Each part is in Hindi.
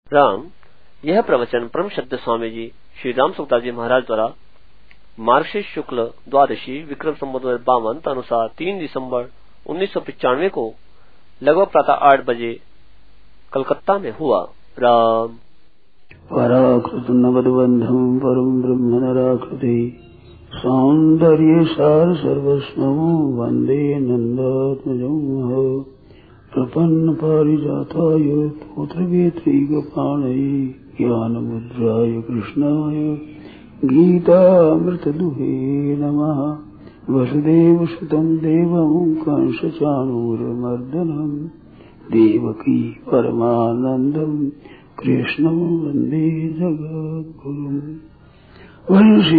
राम। यह प्रवचन परम श्रद्धेय स्वामी जी श्री राम सुखदास जी महाराज द्वारा मार्गशीर्ष शुक्ल द्वादशी विक्रम संवत 52 अनुसार 3 दिसंबर 1995 को लगभग प्रातः 8 बजे कलकत्ता में हुआ। राम। पराकृत नवद्बंधम परम ब्रह्म नराकृति सौंदर्य सार सर्वस्वं वंदे नंदात्मजं प्रपन्न पारिजाताय पुत्रवेत्रैकपाणये ज्ञानमुद्राय कृष्णाय गीतामृतदुहे नमः। वसुदेवसुतं देवं कंसचाणूरमर्दनं देवकी परमानन्दं कृष्णं वन्दे जगद्गुरुम्। वंशी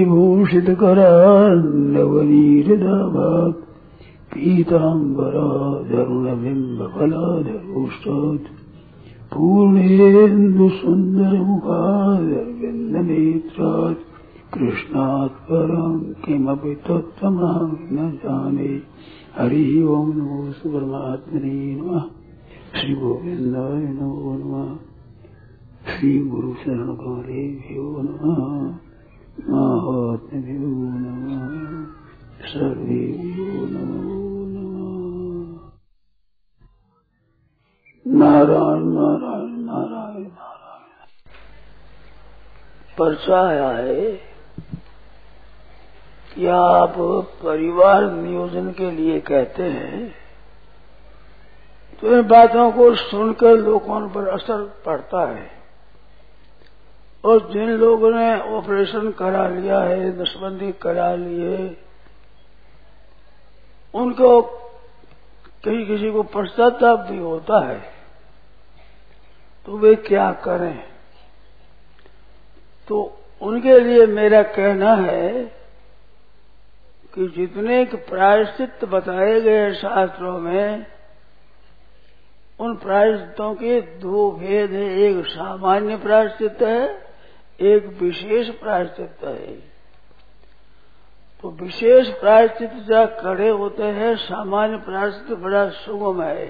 विभूषितकरान्नवनीरदाभात् पीताम्बराधरुणबिम्बफलाधरोष्टात् पूर्णेन्दुसुन्दरमुखादरविन्दनेत्रात् कृष्णात् परं किमपि तत्त्वमहं न जाने। हरि ओं नमो परमात्मने नमः। श्री गोविन्दाय नमो नमः। श्री गुरु शरण कमलेभ्यो नमः। महात्म्यो नमः। सर्वेभ्यो नमो नमः। नारायण नारायण नारायण नारायण। पर्चा आया है कि आप परिवार नियोजन के लिए कहते हैं, तो इन बातों को सुनकर लोगों पर असर पड़ता है। और जिन लोगों ने ऑपरेशन करा लिया है, नसबंदी करा ली है, उनको किसी को पश्चाताप भी होता है, तो वे क्या करें। तो उनके लिए मेरा कहना है कि जितने प्रायश्चित बताए गए शास्त्रों में, उन प्रायश्चितों के दो भेद है। एक सामान्य प्रायश्चित है, एक विशेष प्रायश्चित है। तो विशेष प्रायश्चित जहाँ कड़े होते हैं, सामान्य प्रायश्चित बड़ा सुगम है।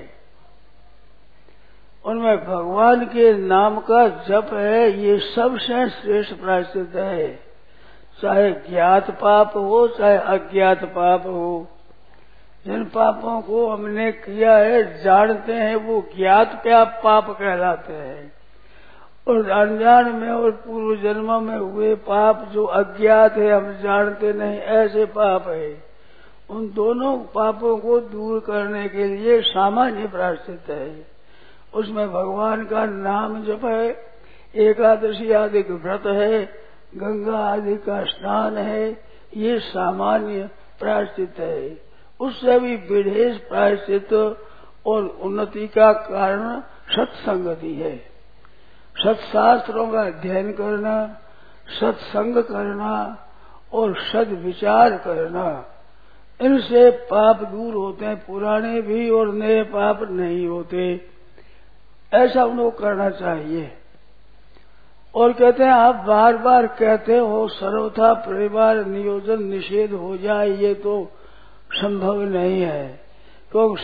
उनमें भगवान के नाम का जप है, ये सबसे श्रेष्ठ प्रायश्चित है। चाहे ज्ञात पाप हो चाहे अज्ञात पाप हो। जिन पापों को हमने किया है जानते हैं, वो ज्ञात पाप कहलाते हैं। और अनजान में और पूर्व जन्मों में हुए पाप जो अज्ञात है, हम जानते नहीं, ऐसे पाप है। उन दोनों पापों को दूर करने के लिए सामान्य प्रायश्चित है। उसमें भगवान का नाम जप है, एकादशी आदि का व्रत है, गंगा आदि का स्नान है। ये सामान्य प्रायश्चित है। उससे भी विशेष प्रायश्चित और उन्नति का कारण सत्संगति है। सत्शास्त्रों का अध्ययन करना, सत्संग करना और सद्विचार करना, इनसे पाप दूर होते हैं। पुराने भी और नए पाप नहीं होते। ऐसा उनको करना चाहिए। और कहते हैं, आप बार बार कहते हो सर्वथा परिवार नियोजन निषेध हो जाए, ये तो संभव नहीं है। क्योंकि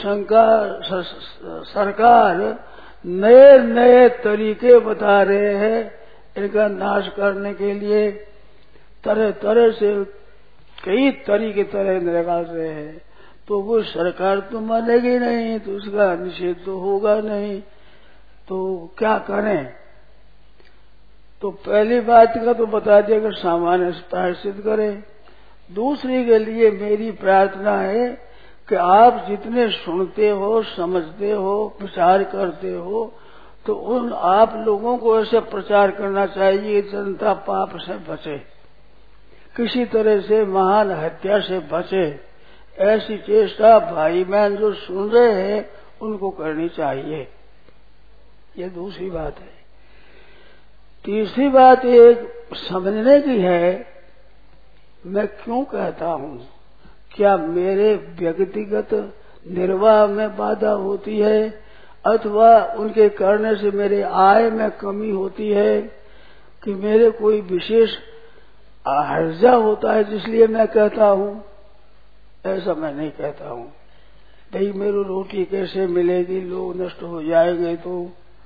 सरकार नए नए तरीके बता रहे हैं इनका नाश करने के लिए। तरह तरह से कई तरीके तरह निकाल रहे हैं। तो वो सरकार तो मानेगी नहीं, तो उसका निषेध तो होगा नहीं। तो क्या करें। तो पहली बात का तो बता दिया कि सामान्य प्रायश्चित करें। दूसरी के लिए मेरी प्रार्थना है कि आप जितने सुनते हो, समझते हो, विचार करते हो, तो उन आप लोगों को ऐसे प्रचार करना चाहिए जनता पाप से बचे, किसी तरह से महान हत्या से बचे। ऐसी चेष्टा भाई बहन जो सुन रहे हैं उनको करनी चाहिए। ये दूसरी बात है। तीसरी बात एक समझने की है, मैं क्यों कहता हूँ। क्या मेरे व्यक्तिगत निर्वाह में बाधा होती है, अथवा उनके करने से मेरे आय में कमी होती है, कि मेरे कोई विशेष हर्जा होता है जिसलिए मैं कहता हूँ। ऐसा मैं नहीं कहता हूँ। भाई मेरी रोटी कैसे मिलेगी, लोग नष्ट हो जाएंगे तो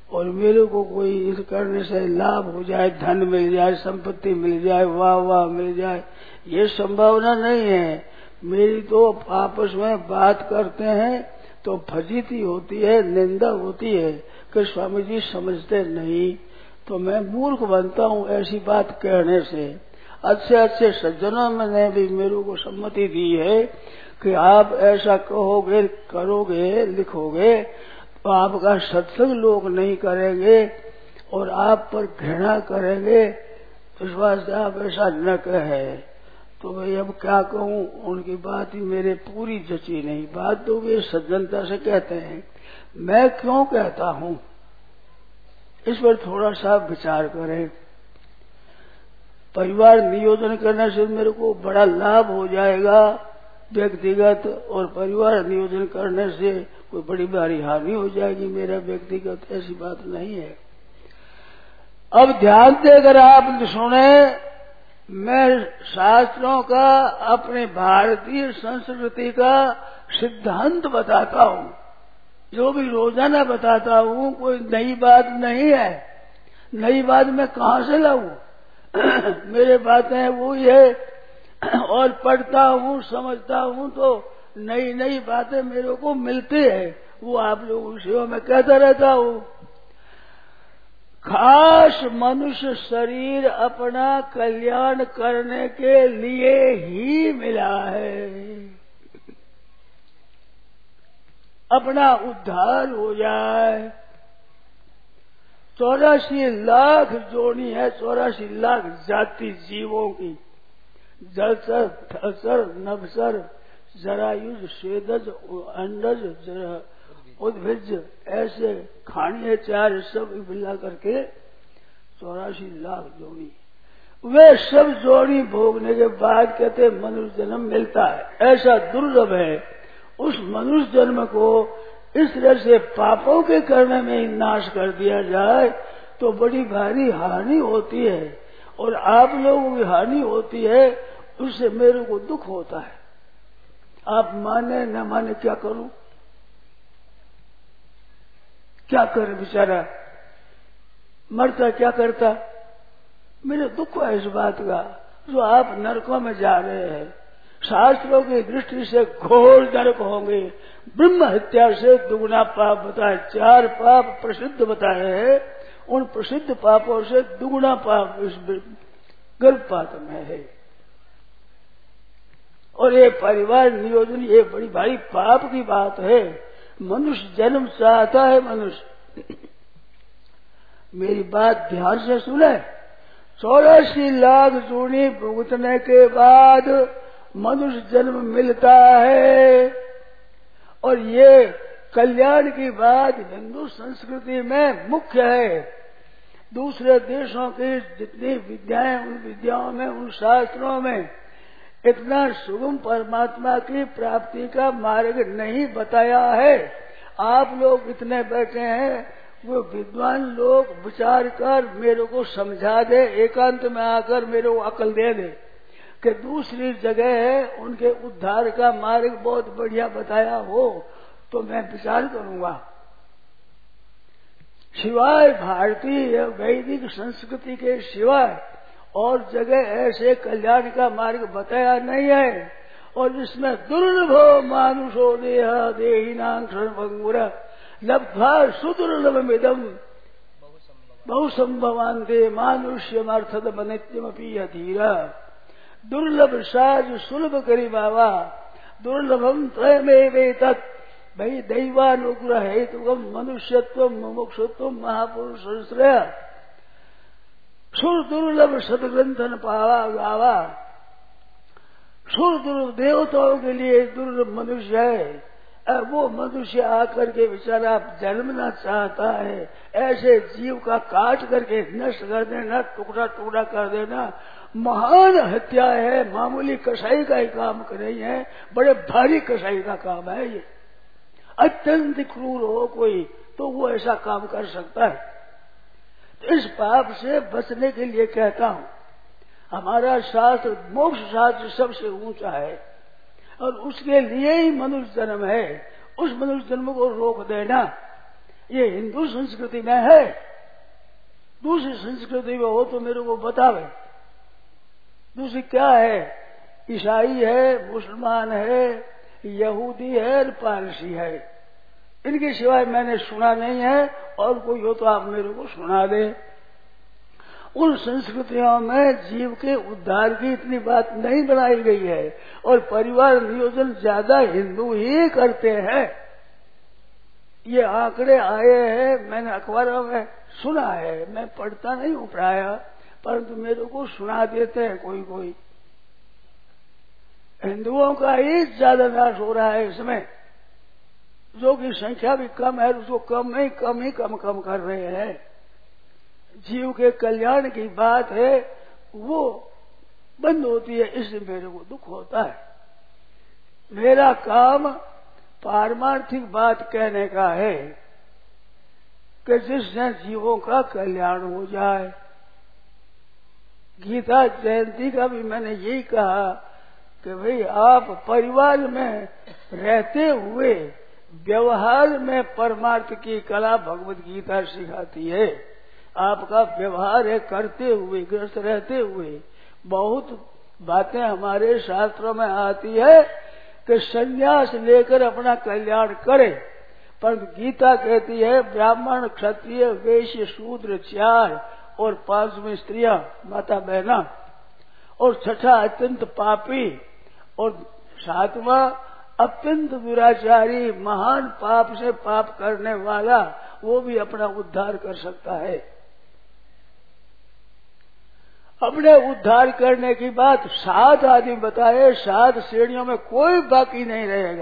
और मेरे को कोई इस करने से लाभ हो जाए, धन मिल जाए, संपत्ति मिल जाए, वाह वाह मिल जाए, ये संभावना नहीं है। मेरी तो आपस में बात करते हैं तो फजीती होती है, निंदा होती है कि स्वामी जी समझते नहीं, तो मैं मूर्ख बनता हूँ ऐसी बात कहने से। अच्छे अच्छे सज्जनों ने भी मेरे को सम्मति दी है कि आप ऐसा कहोगे, करोगे, लिखोगे तो आपका सत्संग लोग नहीं करेंगे और आप पर घृणा करेंगे, इस वास्ते आप ऐसा न कहे। तो भाई अब क्या कहूँ, उनकी बात ही मेरे पूरी जची नहीं। बात तो वे सज्जनता से कहते हैं, मैं क्यों कहता हूँ इस पर थोड़ा सा विचार करें। परिवार नियोजन करने से मेरे को बड़ा लाभ हो जाएगा व्यक्तिगत, और परिवार नियोजन करने से कोई बड़ी भारी हानि हो जाएगी मेरा व्यक्तिगत, ऐसी बात नहीं है। अब ध्यान देकर आप सुने, मैं शास्त्रों का, अपने भारतीय संस्कृति का सिद्धांत बताता हूँ, जो भी रोजाना बताता हूँ, कोई नई बात नहीं है। नई बात मैं कहाँ से लाऊं? मेरे बातें वही है, और पढ़ता हूँ, समझता हूँ, तो नई नई बातें मेरे को मिलती है, वो आप लोगों की सेवा में कहता रहता हूँ। खास मनुष्य शरीर अपना कल्याण करने के लिए ही मिला है, अपना उद्धार हो जाए। 84 लाख जोड़ी है, 84 लाख जाति जीवों की, जलचर, थलचर, नभचर, जरायुज, स्वेदज, अंडज, उद्भिज, ऐसे खाने चार सब मिला करके 84 लाख जोड़ी। वे सब जोड़ी भोगने के बाद कहते मनुष्य जन्म मिलता है, ऐसा दुर्लभ है। उस मनुष्य जन्म को इस तरह से पापों के करने में ही नाश कर दिया जाए तो बड़ी भारी हानि होती है, और आप लोगों की हानि होती है, उससे मेरे को दुख होता है। आप माने न माने क्या करूं, क्या करे बेचारा, मरता क्या करता। मेरे दुख है इस बात का, जो आप नरकों में जा रहे हैं। शास्त्रों की दृष्टि से घोर नरक होंगे। ब्रह्म हत्या से दुगुना पाप बताए, 4 पाप प्रसिद्ध बताए हैं, उन प्रसिद्ध पापों से दुगुना पाप इस गर्भपात में है। और ये परिवार नियोजन ये बड़ी भारी पाप की बात है। मनुष्य जन्म चाहता है मनुष्य। मेरी बात ध्यान से सुने, 84 लाख जोड़ी भुगतने के बाद मनुष्य जन्म मिलता है, और ये कल्याण की बात हिंदू संस्कृति में मुख्य है। दूसरे देशों की जितनी विद्याएं, उन विद्याओं में, उन शास्त्रों में इतना सुगम परमात्मा की प्राप्ति का मार्ग नहीं बताया है। आप लोग इतने बैठे हैं, वो विद्वान लोग विचार कर मेरे को समझा दे, एकांत में आकर मेरे को अकल दे दे कि दूसरी जगह है उनके उद्धार का मार्ग बहुत बढ़िया बताया हो तो मैं विचार करूंगा। सिवाय भारतीय वैदिक संस्कृति के सिवाय और जगह ऐसे कल्याण का मार्ग बताया नहीं है। और इसमें दुर्लभो मानुषो देह देहिनां क्षणभंगुर लब्ध्वा सुदुर्लभमिदं बहुसंभवान्ते मानुष्यमर्थदम नित्यमपि अधीरा। दुर्लभ साज सुलभ करी बाबा, दुर्लभम त्रयमेवेतत् भई दैवानुग्रह हेतुकम मनुष्यत्व मुमुक्षुत्व महापुरुष श्रेय। सुर दुर्लभ सदग्रंथन पावा गावा। सुर दुर्लभ देवताओं के लिए दुर्लभ मनुष्य है। वो मनुष्य आकर के बेचारा जन्मना चाहता है, ऐसे जीव का काट करके नष्ट कर देना, टुकड़ा टुकड़ा कर देना महान हत्या है। मामूली कसाई का ही काम कर रही है, बड़े भारी कसाई का काम है ये। अत्यंत क्रूर हो कोई तो वो ऐसा काम कर सकता है। तो इस पाप से बचने के लिए कहता हूं, हमारा शास्त्र मोक्ष शास्त्र सबसे ऊंचा है और उसके लिए ही मनुष्य जन्म है। उस मनुष्य जन्म को रोक देना ये हिंदू संस्कृति में है, दूसरी संस्कृति में हो तो मेरे को बतावे। दूसरी क्या है? ईसाई है, मुसलमान है, यहूदी है और पारसी है। इनके सिवाय मैंने सुना नहीं है, और कोई हो तो आप मेरे को सुना दे। उन संस्कृतियों में जीव के उद्धार की इतनी बात नहीं बनाई गई है, और परिवार नियोजन ज्यादा हिंदू ही करते हैं। ये आंकड़े आए हैं, मैंने अखबारों में सुना है, मैं पढ़ता नहीं हूँ प्राय, परंतु मेरे को सुना देते हैं कोई कोई। हिंदुओं का ही ज्यादा नाश हो रहा है इसमें, जो कि संख्या भी कम है, उसको कम कर रहे हैं। जीव के कल्याण की बात है वो बंद होती है, इससे मेरे को दुख होता है। मेरा काम पारमार्थिक बात कहने का है कि जिससे जीवों का कल्याण हो जाए। गीता जयंती का भी मैंने यही कहा कि भाई आप परिवार में रहते हुए व्यवहार में परमार्थ की कला भगवत गीता सिखाती है। आपका व्यवहार है करते हुए, ग्रस्त रहते हुए। बहुत बातें हमारे शास्त्रों में आती है कि संन्यास लेकर अपना कल्याण करे, पर गीता कहती है ब्राह्मण, क्षत्रिय, वैश्य, शूद्र 4 और 5वीं स्त्रियां, माता बहना, और 6ठा अत्यंत पापी, और 7वां अत्यंत दुराचारी, महान पाप से पाप करने वाला, वो भी अपना उद्धार कर सकता है। अपने उद्धार करने की बात 7 आदमी बताए, 7 श्रेणियों में कोई बाकी नहीं रहेगा।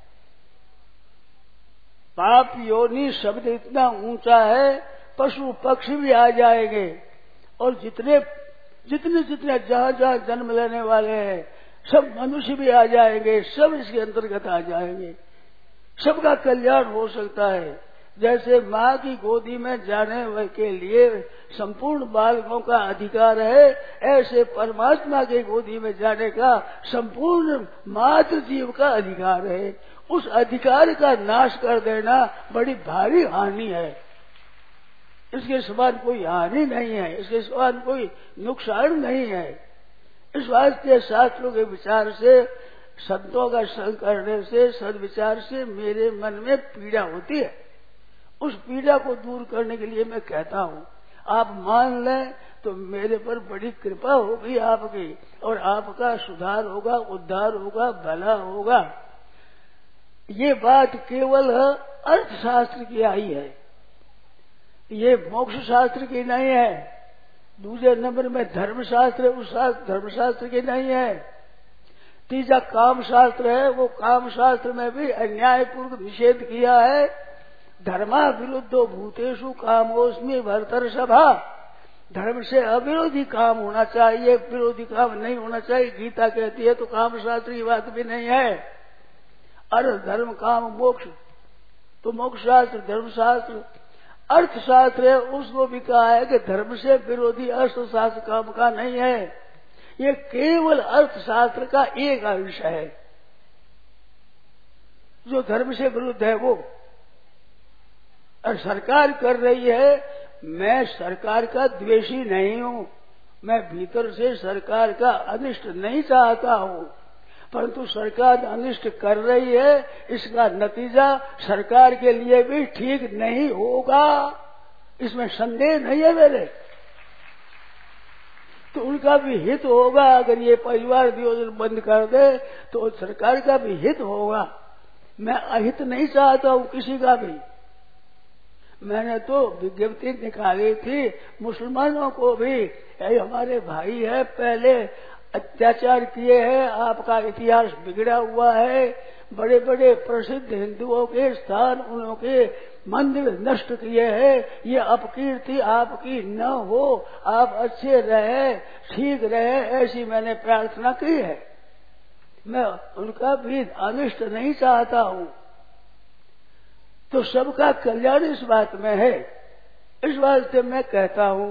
पाप योनि शब्द इतना ऊंचा है, पशु पक्षी भी आ जाएंगे, और जितने जहां जन्म लेने वाले हैं सब मनुष्य भी आ जाएंगे, सब इसके अंतर्गत आ जाएंगे। सबका कल्याण हो सकता है। जैसे माँ की गोदी में जाने के लिए संपूर्ण बालकों का अधिकार है, ऐसे परमात्मा के गोदी में जाने का संपूर्ण मातृ जीव का अधिकार है। उस अधिकार का नाश कर देना बड़ी भारी हानि है। इसके समान कोई हानि नहीं है, इसके समान कोई नुकसान नहीं है। इस वास्ते शास्त्रों के विचार से, संतों का संग करने से, सद्विचार से मेरे मन में पीड़ा होती है। उस पीड़ा को दूर करने के लिए मैं कहता हूँ, आप मान लें तो मेरे पर बड़ी कृपा होगी आपकी, और आपका सुधार होगा, उद्धार होगा, भला होगा। ये बात केवल अर्थशास्त्र की आई है, ये मोक्ष शास्त्र की नहीं है। दूसरे नंबर में धर्मशास्त्र, उस धर्मशास्त्र की नहीं है। तीसरा काम शास्त्र है, वो काम शास्त्र में भी अन्यायपूर्वक निषेध किया है। धर्मा विरुद्धो भूतेषु कामोस्मि भर्तर्षभा। धर्म से अविरोधी काम होना चाहिए, विरोधी काम नहीं होना चाहिए। गीता कहती है तो काम शास्त्र की बात भी नहीं है। अर्थ धर्म काम मोक्ष, तो मोक्ष शास्त्र धर्मशास्त्र। अर्थशास्त्र है, उसको भी कहा है कि धर्म से विरोधी अर्थशास्त्र काम का नहीं है। ये केवल अर्थशास्त्र का एक अंश है जो धर्म से विरुद्ध है वो। और सरकार कर रही है, मैं सरकार का द्वेषी नहीं हूँ, मैं भीतर से सरकार का अनिष्ट नहीं चाहता हूँ, परंतु सरकार अनिष्ट कर रही है, इसका नतीजा सरकार के लिए भी ठीक नहीं होगा, इसमें संदेह नहीं है मेरे। तो उनका भी हित होगा, अगर ये परिवार नियोजन बंद कर दे तो सरकार का भी हित होगा। मैं अहित नहीं चाहता हूँ किसी का भी। मैंने तो विज्ञप्ति निकाली थी मुसलमानों को भी, हमारे भाई है, पहले अत्याचार किए हैं, आपका इतिहास बिगड़ा हुआ है, बड़े बड़े प्रसिद्ध हिंदुओं के स्थान, उनके मंदिर नष्ट किए हैं, ये अपकीर्ति आपकी न हो, आप अच्छे रहे, ठीक रहे, ऐसी मैंने प्रार्थना की है। मैं उनका भी अनिष्ट नहीं चाहता हूँ। तो सबका कल्याण इस बात में है। इस वास्ते मैं कहता हूँ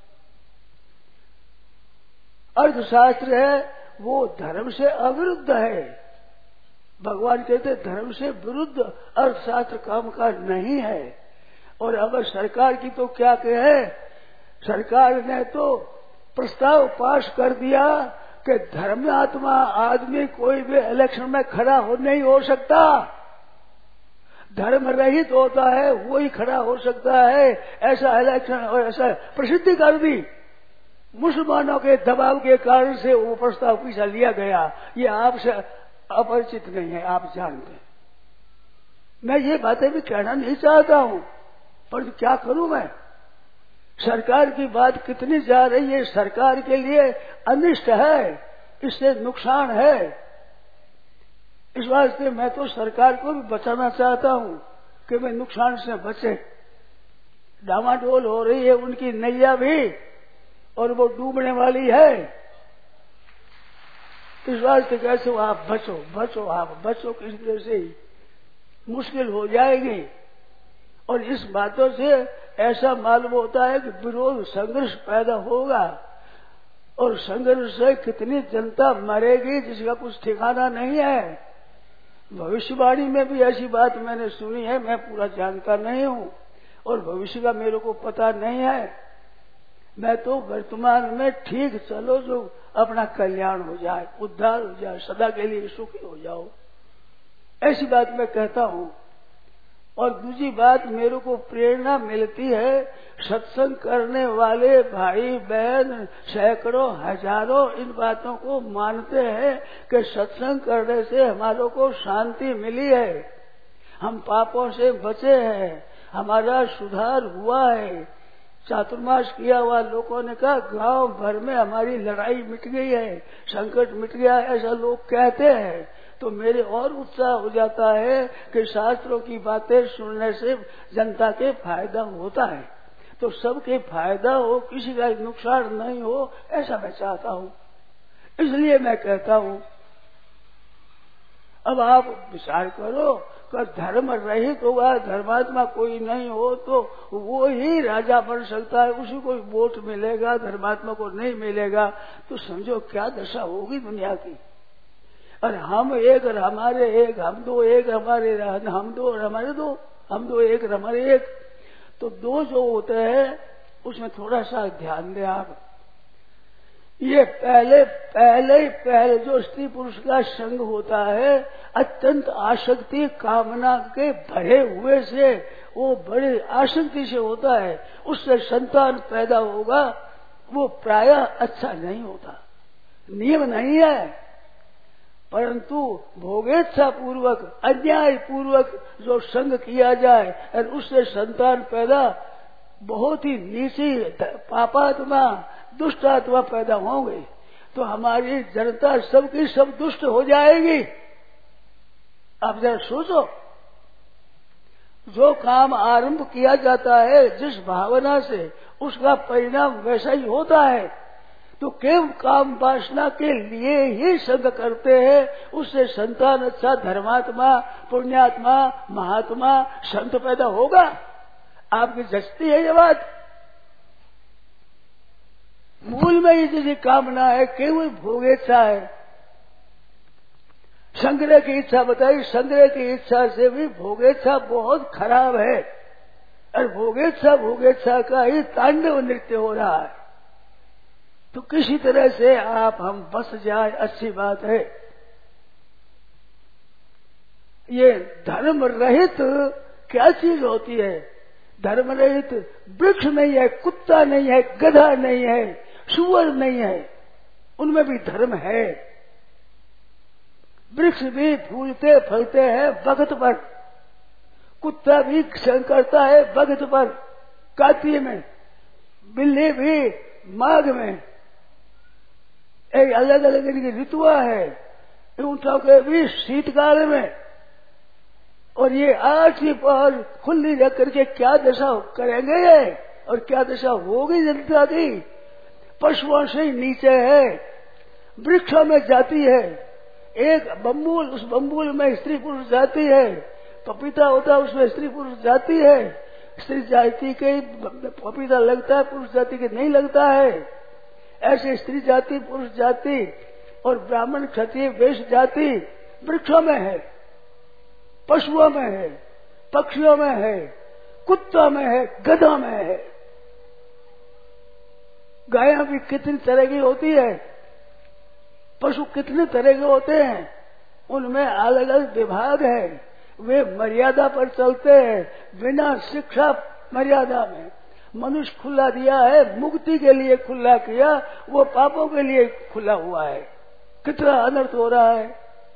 अर्थशास्त्र है वो धर्म से अविरुद्ध है। भगवान कहते धर्म से विरुद्ध अर्थशास्त्र काम का नहीं है। और अगर सरकार की तो क्या कहे, सरकार ने तो प्रस्ताव पास कर दिया कि धर्मात्मा आदमी कोई भी इलेक्शन में खड़ा नहीं हो सकता, धर्म रहित होता है वही खड़ा हो सकता है। ऐसा इलेक्शन और ऐसा प्रसिद्धि कर दी, मुसलमानों के दबाव के कारण से वो प्रस्ताव पीछा लिया गया। ये आपसे अपरिचित नहीं है, आप जानते हैं। मैं ये बातें भी कहना नहीं चाहता हूं, पर क्या करूं मैं। सरकार की बात कितनी जा रही है, सरकार के लिए अनिष्ट है, इससे नुकसान है। इस वास्ते मैं तो सरकार को भी बचाना चाहता हूं कि वे नुकसान से बचे। डामाडोल हो रही है उनकी नैया भी, और वो डूबने वाली है। इस वास्ते कैसे आप बचो बचो, आप बचो, किसी तरह से मुश्किल हो जाएगी। और इस बातों से ऐसा मालूम होता है कि विरोध संघर्ष पैदा होगा, और संघर्ष से कितनी जनता मरेगी जिसका कुछ ठिकाना नहीं है। भविष्यवाणी में भी ऐसी बात मैंने सुनी है, मैं पूरा जानता नहीं हूं और भविष्य का मेरे को पता नहीं है। मैं तो वर्तमान में ठीक चलो, जो अपना कल्याण हो जाए, उद्धार हो जाए, सदा के लिए सुखी हो जाओ, ऐसी बात मैं कहता हूं। और दूसरी बात मेरे को प्रेरणा मिलती है, सत्संग करने वाले भाई बहन सैकड़ों हजारों इन बातों को मानते हैं कि सत्संग करने से हमारों को शांति मिली है, हम पापों से बचे हैं, हमारा सुधार हुआ है। चातुर्मास किया हुआ लोगों ने कहा गांव भर में हमारी लड़ाई मिट गई है, संकट मिट गया, ऐसा लोग कहते हैं। तो मेरे और उत्साह हो जाता है कि शास्त्रों की बातें सुनने से जनता के फायदा होता है, तो सबके फायदा हो, किसी का नुकसान नहीं हो, ऐसा मैं चाहता हूं। इसलिए मैं कहता हूं, अब आप विचार करो कि धर्म रहित होगा, धर्मात्मा कोई नहीं हो तो वो ही राजा बन सकता है, उसी को वोट मिलेगा, धर्मात्मा को नहीं मिलेगा, तो समझो क्या दशा होगी दुनिया की। और हम एक और हमारे एक, हम दो एक हमारे, हम दो और हमारे दो, हम दो एक और हमारे एक, तो दो जो होते हैं उसमें थोड़ा सा ध्यान दें आप। ये पहले जो स्त्री पुरुष का संग होता है, अत्यंत आसक्ति कामना के भरे हुए से, वो बड़े आसक्ति से होता है, उससे संतान पैदा होगा, वो प्रायः अच्छा नहीं होता, नियम नहीं है। परंतु भोगेच्छा पूर्वक, अन्याय पूर्वक जो संग किया जाए और उससे संतान पैदा, बहुत ही नीची पापात्मा दुष्ट आत्मा पैदा होंगे, तो हमारी जनता सबकी सब दुष्ट हो जाएगी। आप जरा सोचो, जो काम आरंभ किया जाता है जिस भावना से, उसका परिणाम वैसा ही होता है। तो केवल काम वासना के लिए ही संग करते हैं, उससे संतान अच्छा धर्मात्मा, पुण्यात्मा, महात्मा, संत पैदा होगा। आपकी जचती है ये बात? मूल में ही जिसकी कामना है, केवल भोगेच्छा है। संग्रह की इच्छा बताई, संग्रह की इच्छा से भी भोगेच्छा बहुत खराब है, और भोगेच्छा का ही तांडव नृत्य हो रहा है। तो किसी तरह से आप हम बस जाए, अच्छी बात है। ये धर्म रहित क्या चीज होती है? धर्म रहित वृक्ष नहीं है, कुत्ता नहीं है, गधा नहीं है, सुअर नहीं है, उनमें भी धर्म है। वृक्ष भी फूलते फलते हैं वक्त पर, कुत्ता भी संग करता है वक्त पर, कार्तिक में, बिल्ली भी माघ में, एक अलग अलग इनकी ऋतुआ है, ऊंटों के भी शीतकाल में। और ये आज ही पर खुली रख करके क्या दशा करेंगे ये, और क्या दशा होगी जनता की? पशुओं से ही नीचे है, वृक्षों में जाती है, एक बम्बूल, उस बम्बूल में स्त्री पुरुष जाती है, पपीता होता है उसमें स्त्री पुरुष जाती है, स्त्री जाति के पपीता लगता है, पुरुष जाति के नहीं लगता है। ऐसे स्त्री जाति, पुरुष जाति और ब्राह्मण क्षत्रिय वैश्य जाति वृक्षों में है, पशुओं में है, पक्षियों में है, कुत्ता में है, गधा में है। गायें भी कितनी तरह की होती है, पशु कितने तरह के होते हैं, उनमें अलग अलग विभाग है। वे मर्यादा पर चलते हैं, बिना शिक्षा मर्यादा में। मनुष्य खुला दिया है, मुक्ति के लिए खुला किया, वो पापों के लिए खुला हुआ है। कितना अनर्थ हो रहा है,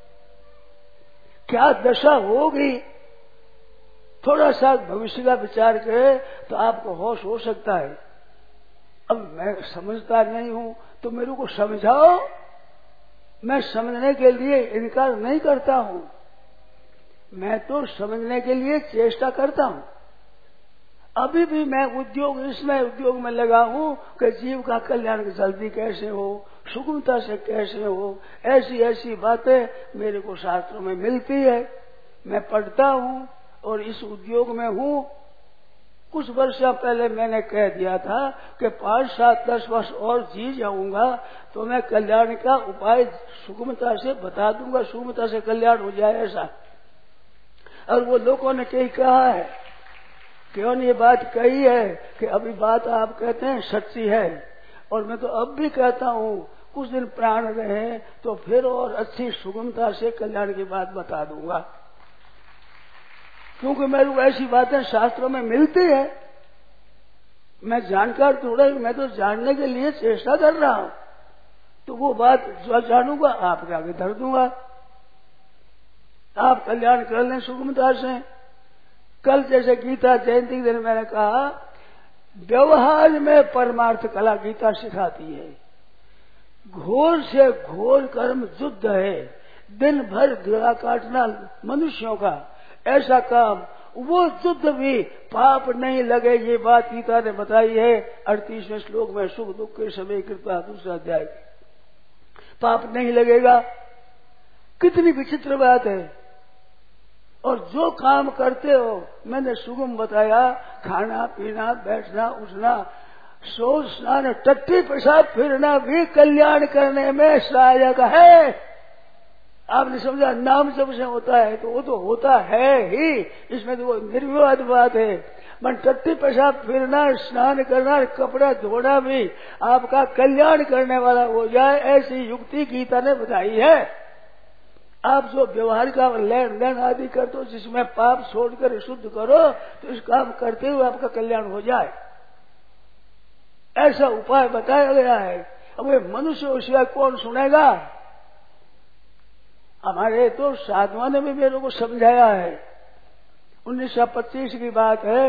क्या दशा होगी। थोड़ा सा भविष्य का विचार करें तो आपको होश हो सकता है। अब मैं समझता नहीं हूं तो मेरे को समझाओ, मैं समझने के लिए इनकार नहीं करता हूं, मैं तो समझने के लिए चेष्टा करता हूं। अभी भी मैं इसमें उद्योग में लगा हूं कि जीव का कल्याण जल्दी कैसे हो, सुगमता से कैसे हो। ऐसी ऐसी बातें मेरे को शास्त्रों में मिलती है, मैं पढ़ता हूं और इस उद्योग में हूं। कुछ वर्ष पहले मैंने कह दिया था कि 5, 7, 10 वर्ष और जी जाऊंगा तो मैं कल्याण का उपाय सुगमता से बता दूंगा, सुगमता से कल्याण हो जाए ऐसा। और वो लोगों ने कहीं कहा है, क्यों ये बात कही है कि अभी बात आप कहते हैं सच्ची है, और मैं तो अब भी कहता हूं कुछ दिन प्राण रहे तो फिर और अच्छी सुगमता से कल्याण की बात बता दूंगा। क्योंकि मेरे को ऐसी बातें शास्त्रों में मिलती है, मैं जानकार थोड़ा ही, मैं तो जानने के लिए चेष्टा कर रहा हूं। तो वो बात जो जानूंगा आपके आगे धर दूंगा, आप कल्याण कर लें सुगमता से। कल जैसे गीता जयंती के दिन मैंने कहा, व्यवहार में परमार्थ कला गीता सिखाती है। घोर से घोर कर्म युद्ध है, दिन भर गला काटना मनुष्यों का, ऐसा काम। वो युद्ध भी पाप नहीं लगे, ये बात गीता ने बताई है 38वें श्लोक में, सुख दुख के समय कृपा, दूसरा अध्याय। पाप नहीं लगेगा, कितनी विचित्र बात है। और जो काम करते हो मैंने सुगम बताया, खाना पीना, बैठना उठना, शौच स्नान, टट्टी पेशाब फिरना भी कल्याण करने में सहायक है। आपने समझा, नाम जब से होता है तो वो तो होता है ही, इसमें तो वो निर्विवाद बात है। मन टट्टी पेशाब फिरना, स्नान करना, कपड़ा धोना भी आपका कल्याण करने वाला हो जाए, ऐसी युक्ति गीता ने बताई है। आप जो व्यवहार का लेन देन आदि करते हो, जिसमें पाप छोड़कर शुद्ध करो, तो इस काम करते हुए आपका कल्याण हो जाए, ऐसा उपाय बताया गया है। अब ये मनुष्य उसे कौन सुनेगा। हमारे तो साधुओं ने भी मेरे को समझाया है। 1925 की बात है,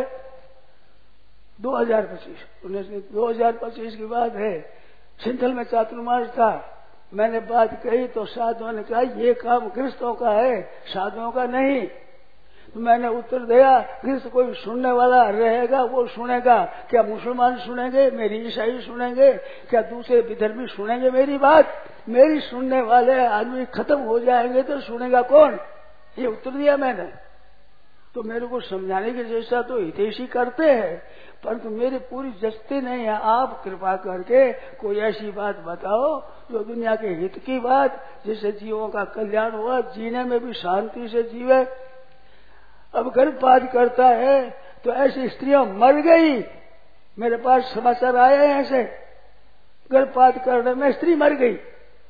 2025 की बात है, सिंथल में चातुर्मास था। मैंने बात कही तो साधुओं ने कहा ये काम गृहस्थों का है, साधुओं का नहीं। तो मैंने उत्तर दिया, गृहस्थ कोई सुनने वाला रहेगा, वो सुनेगा। क्या मुसलमान सुनेंगे, मेरी ईसाई सुनेंगे, क्या दूसरे विधर्मी सुनेंगे मेरी बात? मेरी सुनने वाले आदमी खत्म हो जाएंगे तो सुनेगा कौन? ये उत्तर दिया मैंने। तो मेरे को समझाने के जैसा तो हितैषी करते हैं, परंतु मेरी पूरी जस्ती नहीं है। आप कृपा करके कोई ऐसी बात बताओ जो दुनिया के हित की बात, जिससे जीवों का कल्याण हुआ, जीने में भी शांति से जीवे। अब गर्भपात करता है तो ऐसी स्त्रियां मर गई, मेरे पास समाचार आए हैं ऐसे, गर्भपात करने में स्त्री मर गई।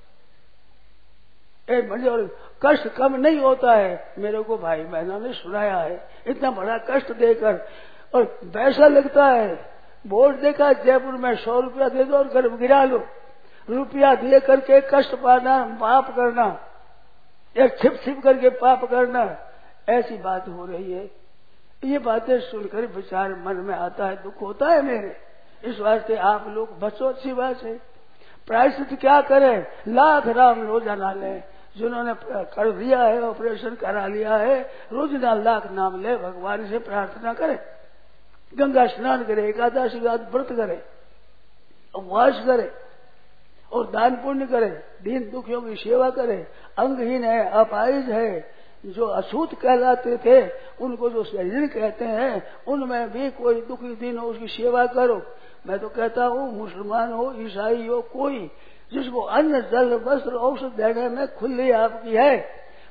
और कष्ट कम नहीं होता है, मेरे को भाई बहनों ने सुनाया है। इतना बड़ा कष्ट देकर, और पैसा लगता है। बोर्ड देखा जयपुर में 100 रुपया दे दो और गर्भ गिरा लो। रुपया दे करके कष्ट पाना, पाप करना, या छिप छिप करके पाप करना, ऐसी बात हो रही है। ये बातें सुनकर विचार मन में आता है, दुख होता है मेरे। इस वास्ते आप लोग बचो, अच्छी बात है। प्रायश्चित क्या करें? लाख राम रोजाना लें। जिन्होंने कर दिया है, ऑपरेशन करा लिया है, रोजाना लाख नाम ले, भगवान से प्रार्थना करें, गंगा स्नान करे, एकादशी का व्रत करे, उपवास करे और दान पुण्य करे, दीन दुखियों की सेवा करे। अंगहीन है, अपाहिज है, जो अछूत कहलाते थे उनको जो शरीर कहते हैं, उनमें भी कोई दुखी दीन हो उसकी सेवा करो। मैं तो कहता हूँ मुसलमान हो, ईसाई हो, कोई जिसको अन्न जल वस्त्र औषध देने में खुली आपकी है,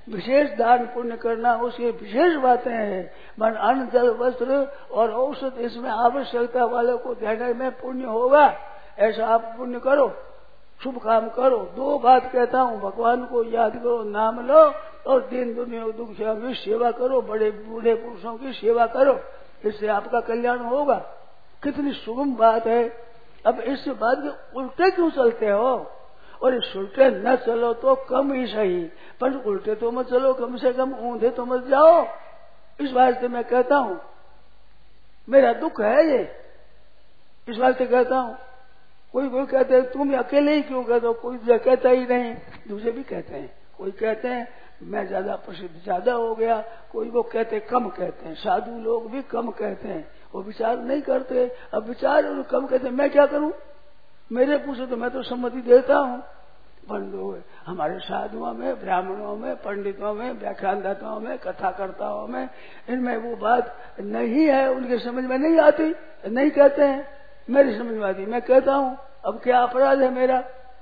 विशेष दान पुण्य करना उसकी विशेष बातें हैं। मन अन्न जल वस्त्र और औषध इसमें आवश्यकता वालों को देने में पुण्य होगा। ऐसा आप पुण्य करो, शुभ काम करो। दो बात कहता हूँ, भगवान को याद करो, नाम लो और दीन दुनिया दुखिया की सेवा करो, बड़े बूढ़े पुरुषों की सेवा करो, इससे आपका कल्याण होगा। कितनी सुगम बात है। अब इस बात के उल्टे क्यों चलते हो? और इस उल्टे न चलो तो कम ही सही, पर उल्टे तो मत चलो, कम से कम ऊंधे तो मत जाओ। इस वास्ते मैं कहता हूँ, मेरा दुख है ये, इस वास्ते कहता हूँ। कोई कोई कहते हैं तुम अकेले ही क्यों कहते हो, कोई कहता ही नहीं, दूसरे भी कहते हैं। कोई कहते हैं मैं ज्यादा प्रसिद्ध ज्यादा हो गया, कोई वो कहते कम कहते हैं। साधु लोग भी कम कहते हैं, वो विचार नहीं करते। अब विचार कम कहते हैं, मैं क्या करूं? मेरे पूछे तो मैं तो सम्मति देता हूँ। पर हमारे साधुओं में, ब्राह्मणों में, पंडितों में, व्याख्यानदाताओं में, कथाकर्ताओं में, इनमें वो बात नहीं है, उनके समझ में नहीं आती, नहीं कहते हैं। मेरी समझ में आती, मैं कहता हूँ। अब क्या अपराध है मेरा?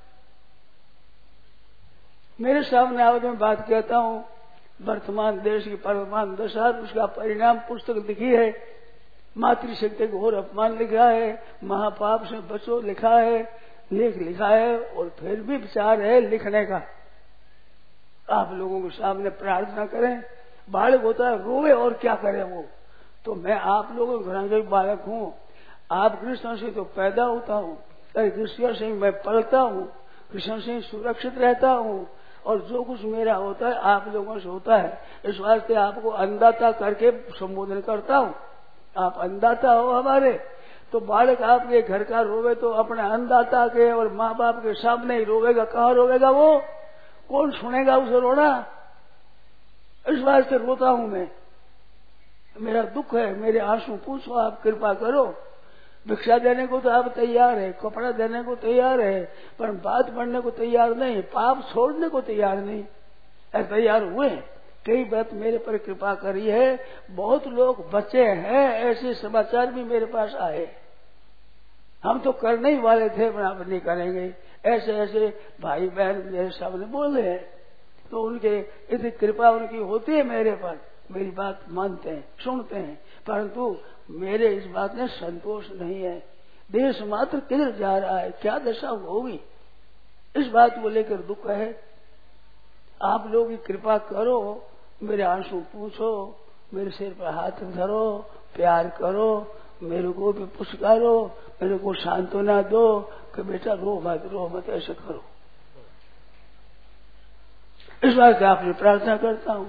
मेरे सामने आओ तो मैं बात कहता हूँ। वर्तमान देश की वर्तमान दशा, उसका परिणाम पुस्तक लिखी है। मातृशक्ति को और अपमान लिखा है, महापाप से बचो लिखा है, लेख लिखा है, और फिर भी विचार है लिखने का। आप लोगों के सामने प्रार्थना करें। बालक होता है रोवे और क्या करे वो। तो मैं आप लोगों के घर का बालक हूँ। आप कृष्ण से तो पैदा होता हूँ, कृष्ण से मैं पलता हूँ, कृष्ण से सुरक्षित रहता हूँ, और जो कुछ मेरा होता है आप लोगों से होता है। इस वास्ते आपको अन्नदाता करके संबोधन करता हूँ। आप अन्नदाता हो हमारे। तो बालक आपके घर का रोवे तो अपने अन्नदाता के और माँ बाप के सामने ही रोवेगा। कहाँ रोवेगा वो? कौन सुनेगा उसे रोना? इस वास्ते रोता हूँ मैं। मेरा दुख है, मेरे आंसू पूछो, आप कृपा करो। भिक्षा देने को तो आप तैयार है, कपड़ा देने को तैयार है, पर बात पढ़ने को तैयार नहीं, पाप छोड़ने को तैयार नहीं। तैयार हुए कई बात मेरे पर कृपा करी है। बहुत लोग बचे हैं, ऐसे समाचार भी मेरे पास आए। हम तो करने ही वाले थे, पर आप नहीं करेंगे। ऐसे ऐसे भाई बहन मेरे सामने बोले हैं, तो उनके इतनी कृपा उनकी होती है मेरे पर, मेरी बात मानते हैं, सुनते हैं। परंतु मेरे इस बात में संतोष नहीं है। देश मात्र किधर जा रहा है, क्या दशा होगी, इस बात को लेकर दुख है। आप लोग की कृपा करो, मेरे आंसू पूछो, मेरे सिर पर हाथ धरो, प्यार करो, मेरे को भी पुचकारो, मेरे को सांत्वना दो कि बेटा रो मत, ऐसे करो। इस बात से आपसे प्रार्थना करता हूँ।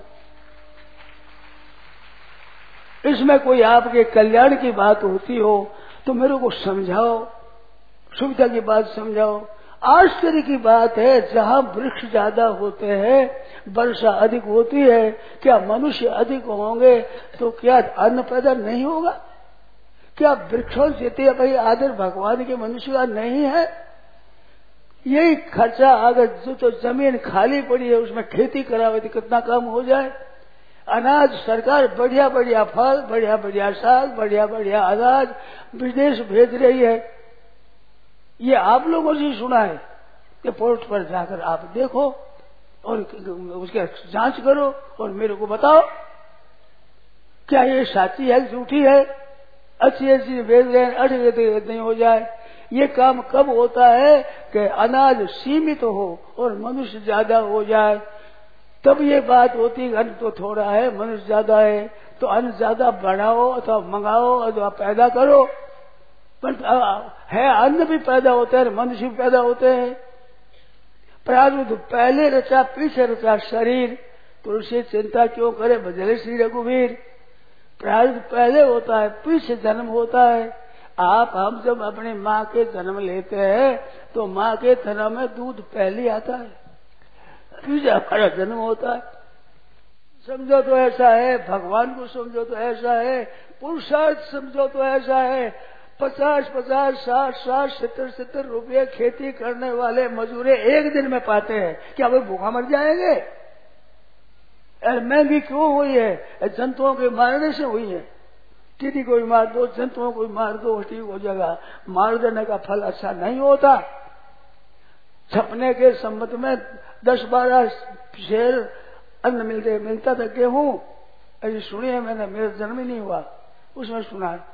इसमें कोई आपके कल्याण की बात होती हो तो मेरे को समझाओ, सुविधा की बात समझाओ। आश्चर्य की बात है, जहाँ वृक्ष ज्यादा होते हैं, वर्षा अधिक होती है, क्या मनुष्य अधिक होंगे तो क्या अन्न पैदा नहीं होगा? क्या वृक्षों से भाई आदर भगवान के मनुष्य का नहीं है? यही खर्चा अगर जो तो जमीन खाली पड़ी है उसमें खेती करावे तो कितना कम हो जाए। अनाज सरकार बढ़िया बढ़िया फल, बढ़िया बढ़िया साग, बढ़िया बढ़िया अनाज विदेश भेज रही है। ये आप लोगों से सुना है कि पोर्ट पर जाकर आप देखो और उसके जांच करो और मेरे को बताओ, क्या ये सच्ची है झूठी है? अच्छी अच्छी भेज रहे हैं, अच्छी नहीं हो जाए। ये काम कब होता है कि अनाज सीमित हो और मनुष्य ज्यादा हो जाए, तब ये बात होती है। अन्न तो थोड़ा है, मनुष्य ज्यादा है, तो अन्न ज्यादा बढ़ाओ अथवा मंगाओ अथवा पैदा करो। पर है अन्न भी पैदा होता है, मनुष्य भी पैदा होते हैं। प्रारब्ध पहले रचा पीछे रचा शरीर, तो उससे चिंता क्यों करे भजले श्री रघुवीर। प्रारब्ध पहले होता है, पीछे जन्म होता है। हम जब अपनी माँ के जन्म लेते हैं तो माँ के जन्म में दूध पहले आता है, पीछे हमारा जन्म होता है। समझो तो ऐसा है, भगवान को समझो तो ऐसा है, पुरुषार्थ समझो तो ऐसा है। 50, 60, 70 रुपये खेती करने वाले मजूरे एक दिन में पाते हैं, क्या वे भूखा मर जाएंगे? महंगी क्यों हुई है? जंतुओं के मारने से हुई है। टीडी को भी मार दो, जंतुओं को भी मार दो, ठीक हो जाएगा। मार देने का फल अच्छा नहीं होता। छपने के संबंध में 10-12 शेर अन्न मिलता था गेहूं, अरे सुनिए मैंने, मेरा जन्म ही नहीं हुआ उसमें सुना है,